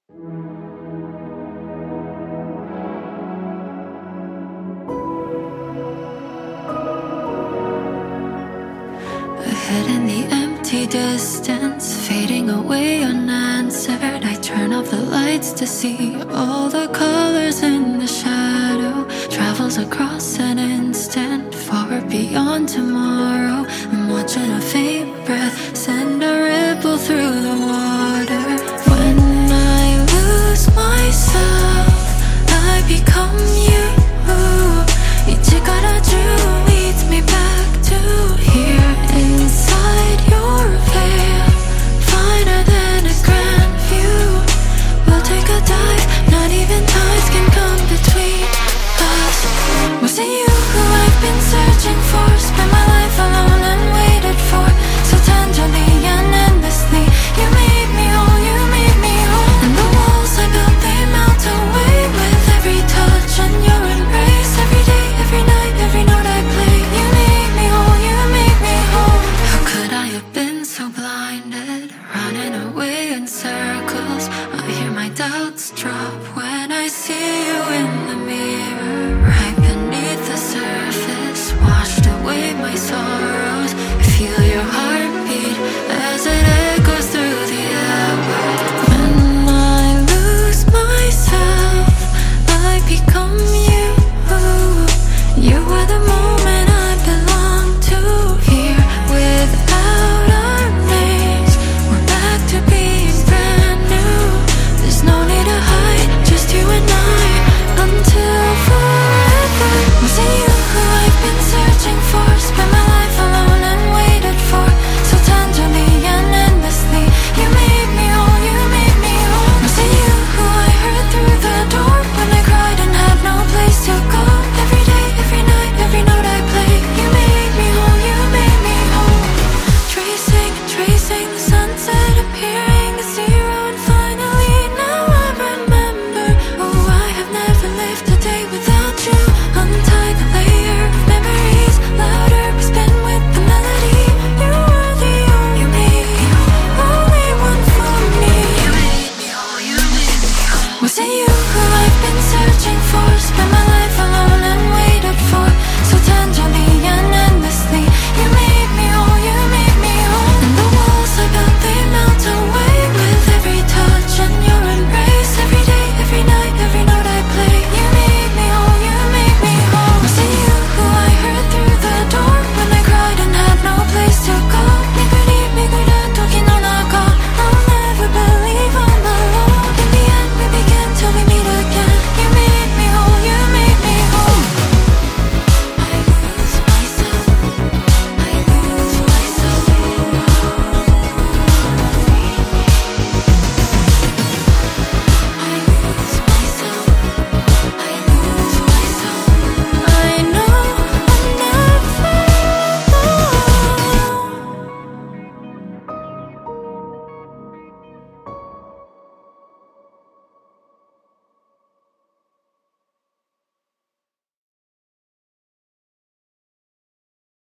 Ahead in the empty distance, fading away unanswered, I turn off the lights to see all the colors in the shadow. Travels across an instant, far beyond tomorrow. I'm watching a faint breath send a ripple through the water. When I lose myself, I become you. 이제가라주 leads me back to here. Inside your veil, finer than a grand view. We'll take a dive, not even tides can come between us. Was it you who I've been searching for? Spent my life alone and waited for, so tenderly and endlessly. You made me whole, you made me whole. And the walls I built, they melt away with every touch and your embrace. Every day, every night, every note I play. You made me whole, you made me whole. How could I have been so blinded, running away in circles? I hear my doubts drop when